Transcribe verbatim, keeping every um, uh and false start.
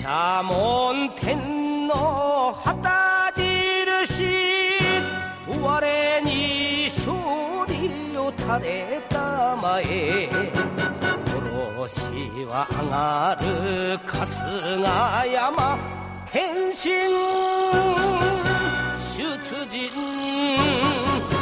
左門天の旗印我に勝利を垂れたまえ殺しは上がる春日山天心出陣